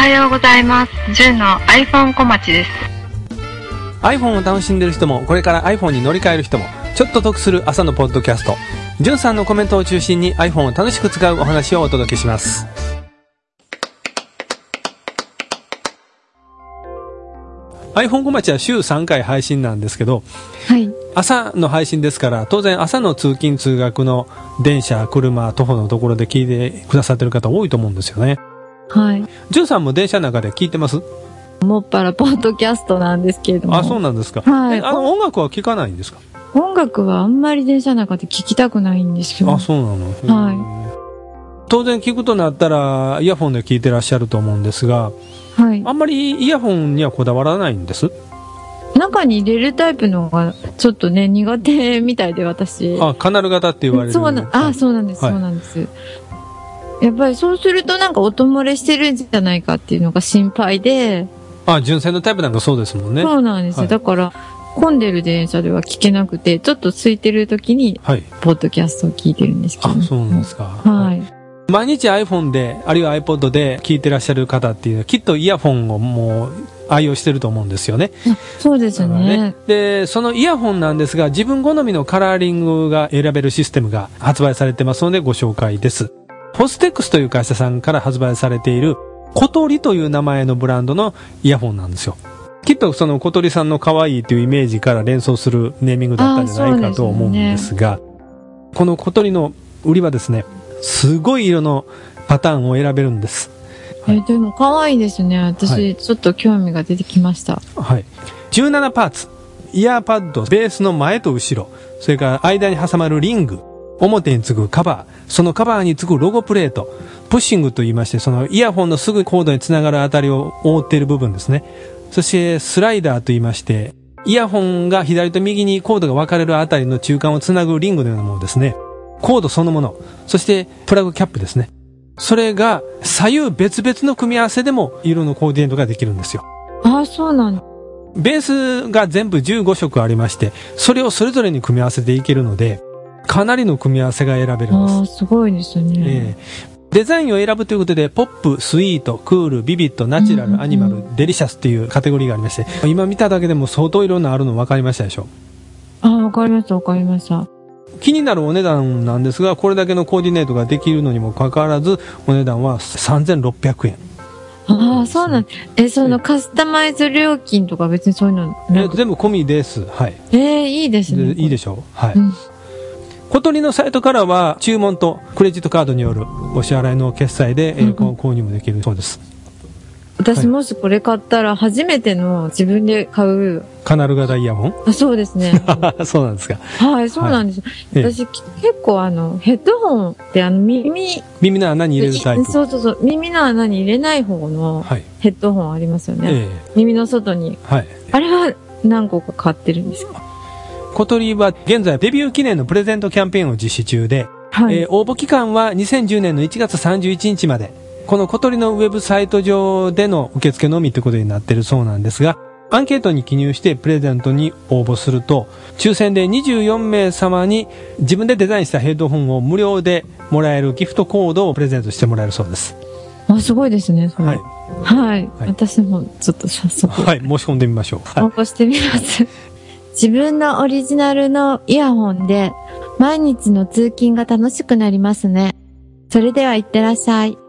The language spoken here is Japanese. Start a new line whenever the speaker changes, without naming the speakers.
はようございます。ジュンの iPhone 小町です。
iPhone を楽しんでる人もこれから iPhone に乗り換える人もちょっと得する朝のポッドキャスト、ジュンさんのコメントを中心に iPhone を楽しく使うお話をお届けします。iPhone 小町は週3回配信なんですけど、
はい、
朝の配信ですから当然朝の通勤通学の電車車徒歩のところで聞いてくださってる方多いと思うんですよね。
はい。
ジュンさんも電車の中で聞いてます？
もっぱらポッドキャストなんですけれども。
あ、そうなんですか。
はい。
音楽は聞かないんですか？
音楽はあんまり電車の中で聞きたくないんですよ。
あ、そうなの。
はい。
当然聞くとなったらイヤホンで聞いてらっしゃると思うんですが、はい、あんまりイヤホンにはこだわらないんです。
中に入れるタイプのがちょっとね苦手みたいで、私。
カナル型って言われる。
そうなんです、はい、そうなんです、やっぱりそうするとなんか音漏れしてるんじゃないかっていうのが心配で。
純正のタイプなんかそうですもんね。
そうなんですよ、はい、だから混んでる電車では聞けなくて、ちょっと空いてる時にポッドキャストを聞いてるんですけど、ね。
あ、そうなんですか。
はい。
毎日 iPhone であるいは iPod で聞いてらっしゃる方っていうのはきっとイヤホンをもう愛用してると思うんですよね。
そうですね。
で、そのイヤホンなんですが、自分好みのカラーリングが選べるシステムが発売されてますのでご紹介です。ポステックスという会社さんから発売されている小鳥という名前のブランドのイヤホンなんですよ。きっとその小鳥さんの可愛いというイメージから連想するネーミングだったんじゃないかと思うんですが、この小鳥の売りはですね、すごい色のパターンを選べるんです。
はい、でも可愛いですね。私、はい、ちょっと興味が出てきました。
はい。17パーツ。イヤーパッド、ベースの前と後ろ、それから間に挟まるリング、表につくカバー、そのカバーにつくロゴプレート、プッシングと言いまして、そのイヤホンのすぐコードにつながるあたりを覆っている部分ですね。そしてスライダーと言いまして、イヤホンが左と右にコードが分かれるあたりの中間をつなぐリングのようなものですね。コードそのもの、そしてプラグキャップですね。それが左右別々の組み合わせでも色のコーディネートができるんですよ。
ああ、そうなんだ。
ベースが全部15色ありまして、それをそれぞれに組み合わせていけるので、かなりの組み合わせが選べるんです。
ああ、すごいですね。
デザインを選ぶということで、ポップ、スイート、クール、ビビット、ナチュラル、アニマル、デリシャスっていうカテゴリーがありまして、今見ただけでも相当いろんなあるの分かりましたでしょ？
ああ、分かりました、分かりました。
気になるお値段なんですが、これだけのコーディネートができるのにもかかわらず、お値段は3600円。
ああ、そうなん。そのカスタマイズ料金とか別にそういうの
全部込みです。はい。
いいですね。
いいでしょう。はい。小鳥のサイトからは注文とクレジットカードによるお支払いの決済で、購入もできるそうです。
私もしこれ買ったら初めての自分で買う
カナル型イヤホン？
あ、そうですね。
そうなんですか。
はい、そうなんです。はい、私結構ヘッドホンって
耳の穴に入れるタイプ。
そう耳の穴に入れない方のヘッドホンありますよね。耳の外に。はい。あれは何個か買ってるんですか？
小鳥は現在デビュー記念のプレゼントキャンペーンを実施中で、はい、応募期間は2010年の1月31日まで。この小鳥のウェブサイト上での受付のみということになっているそうなんですが、アンケートに記入してプレゼントに応募すると、抽選で24名様に自分でデザインしたヘッドホンを無料でもらえるギフトコードをプレゼントしてもらえるそうです。
あ、すごいですね、それ。はい。はい。はい、私もちょっと早速。
はい、申し込んでみましょう。
応募してみます。自分のオリジナルのイヤホンで毎日の通勤が楽しくなりますね。それではいってらっしゃい。